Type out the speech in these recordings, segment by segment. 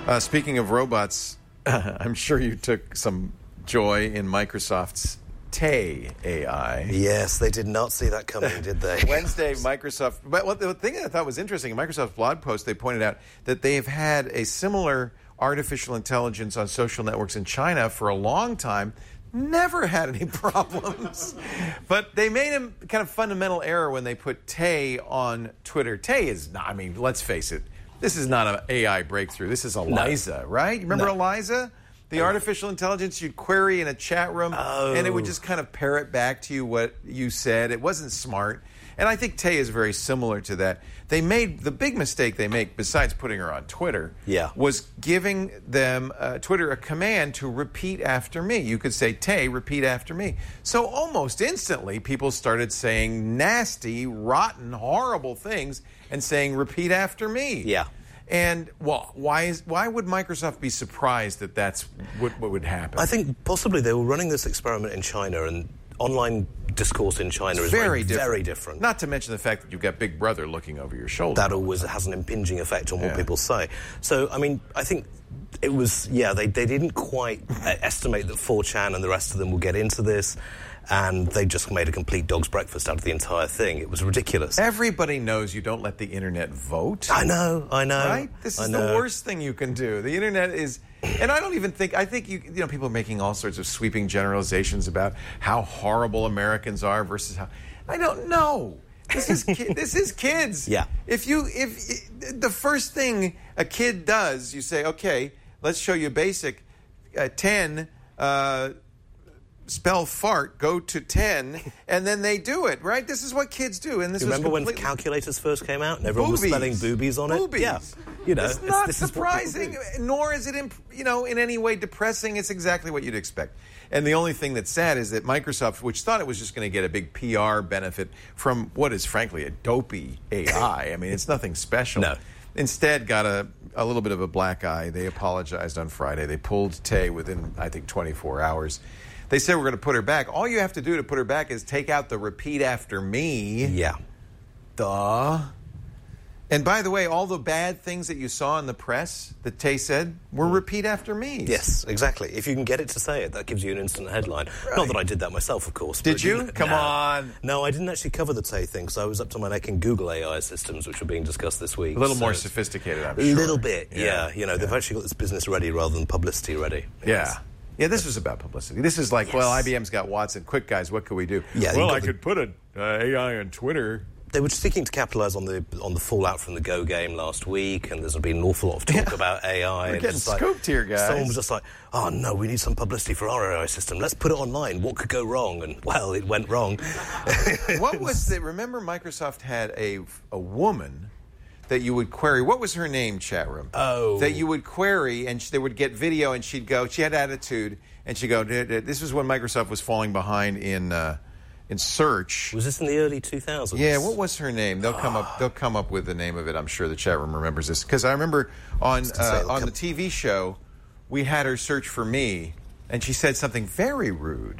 Speaking of robots, I'm sure you took some joy in Microsoft's Tay AI. Yes, they did not see that coming, did they? Wednesday, Microsoft... But the thing I thought was interesting, in Microsoft's blog post, they pointed out that they have had a similar artificial intelligence on social networks in China for a long time, never had any problems. But they made a kind of fundamental error when they put Tay on Twitter. Tay is not... I mean, let's face it. This is not an AI breakthrough. This is Eliza, right? You remember Eliza? The artificial intelligence you'd query in a chat room, and it would just kind of parrot back to you what you said. It wasn't smart. And I think Tay is very similar to that. They made the big mistake they make, besides putting her on Twitter, was giving them Twitter a command to repeat after me. You could say, Tay, repeat after me. So almost instantly, people started saying nasty, rotten, horrible things and saying, repeat after me. Yeah. And, well, why would Microsoft be surprised that that's what would happen? I think possibly they were running this experiment in China, and online discourse in China is very different. Not to mention the fact that you've got Big Brother looking over your shoulder. That always has an impinging effect on what people say. So, I mean, I think it was, they didn't quite estimate that 4chan and the rest of them will get into this, and they just made a complete dog's breakfast out of the entire thing. It was ridiculous. Everybody knows you don't let the internet vote. I know. Right? This is the worst thing you can do. The internet is... And I don't even think... I think, people are making all sorts of sweeping generalizations about how horrible Americans are versus how... I don't know. This is kids. Yeah. If the first thing a kid does, you say, okay, let's show you basic 10... spell fart, go to 10, and then they do it, right? This is what kids do. And this you remember when calculators first came out and everyone was spelling boobies on it? Boobies. Yeah. It's not surprising, nor is it, in any way depressing. It's exactly what you'd expect. And the only thing that's sad is that Microsoft, which thought it was just going to get a big PR benefit from what is, frankly, a dopey AI. I mean, it's nothing special. No. Instead, got a little bit of a black eye. They apologized on Friday. They pulled Tay within, I think, 24 hours. They said we're going to put her back. All you have to do to put her back is take out the repeat after me. Yeah. Duh. And by the way, all the bad things that you saw in the press that Tay said were repeat after me. Yes, exactly. If you can get it to say it, that gives you an instant headline. Right. Not that I did that myself, of course. Did you? Come on. No, I didn't actually cover the Tay thing, because I was up to my neck in Google AI systems, which were being discussed this week. A little more sophisticated, I'm sure. A little bit, yeah. They've actually got this business ready rather than publicity ready. Yeah. Yeah, this was about publicity. This is like, well, IBM's got Watson. Quick, guys, what could we do? Yeah, well, I could put an AI on Twitter. They were seeking to capitalize on the fallout from the Go game last week, and there's been an awful lot of talk about AI. We're getting scooped here, guys. Someone was just like, oh, no, we need some publicity for our AI system. Let's put it online. What could go wrong? And, well, it went wrong. What was it? Remember Microsoft had a woman that you would query. What was her name, chat room? Oh. That you would query, and they would get video, and she'd go, she had attitude, and she'd go, this was when Microsoft was falling behind in search. Was this in the early 2000s? Yeah, what was her name? They'll come up with the name of it. I'm sure the chat room remembers this. Because I remember on the TV show, we had her search for me, and she said something very rude.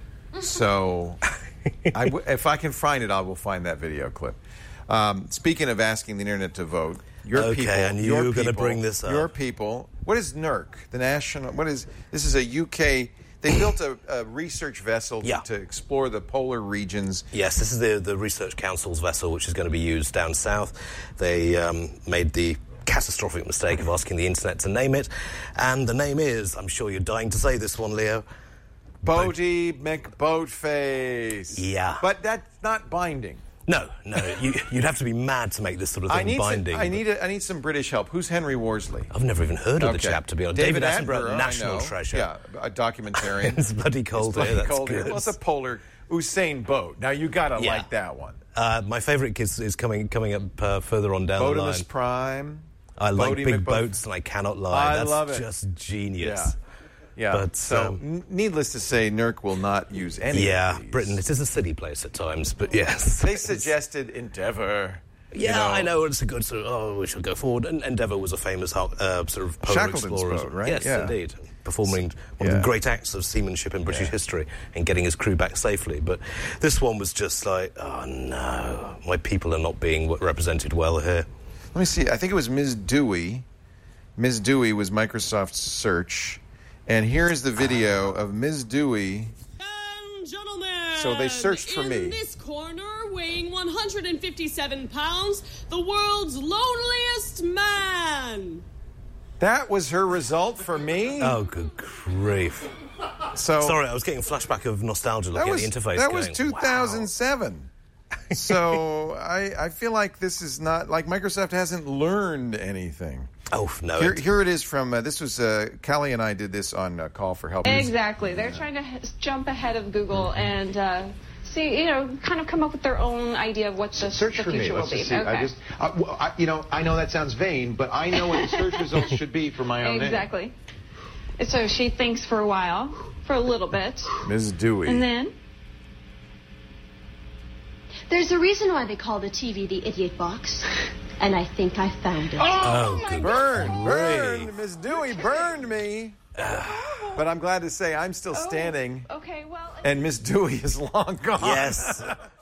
So if I can find it, I will find that video clip. Speaking of asking the internet to vote, your people... I knew you were going to bring this up. Your people... What is NERC? The national... This is a UK... They built a research vessel to explore the polar regions. Yes, this is the Research Council's vessel, which is going to be used down south. They made the catastrophic mistake of asking the internet to name it. And the name is... I'm sure you're dying to say this one, Leo. Boaty McBoatface. Yeah. But that's not binding. No, you'd have to be mad to make this sort of thing binding. I need some British help. Who's Henry Worsley? I've never even heard of the chap, to be honest. David Attenborough, national treasure. Yeah, a documentarian. It's bloody cold here. That's good. Well, it's a polar Usain Bolt. Now you gotta like that one. My favourite is coming up further on down the line. Boatus Prime. I like big boats, and I cannot lie. I love it. That's just genius. Yeah. Yeah, but so needless to say, NERC will not use any of these. Britain, it is a silly place at times, but yes. They suggested Endeavour. Yeah, I know, it's a good sort of, we should go forward. And Endeavour was a famous sort of polar explorer. Boat, right? Yes, indeed. Performing one of the great acts of seamanship in British history and getting his crew back safely. But this one was just like, oh no, my people are not being represented well here. Let me see, I think it was Ms. Dewey Ms. Dewey was Microsoft's search. And here is the video of Ms. Dewey. And gentlemen, So they searched for me. In this corner, weighing 157 pounds, the world's loneliest man. That was her result for me? Oh, good grief. So Sorry, I was getting a flashback of nostalgia looking at the interface. That going, was 2007. So I feel like this is not, like Microsoft hasn't learned anything. Wow. Oh, no. Here it is from, this was, Callie and I did this on Call for Help. Exactly. They're trying to jump ahead of Google and see, kind of come up with their own idea of what the Search for me. future will Let's be. just see. Okay. I know that sounds vain, but I know what the search results should be for my own name. Exactly. So she thinks for a while, for a little bit, Ms. Dewey. and then There's a reason why they call the TV the idiot box, and I think I found it. Oh, good Burned, grief. Ms. Dewey burned me. But I'm glad to say I'm still standing, okay, well, and Ms. Dewey is long gone. Yes.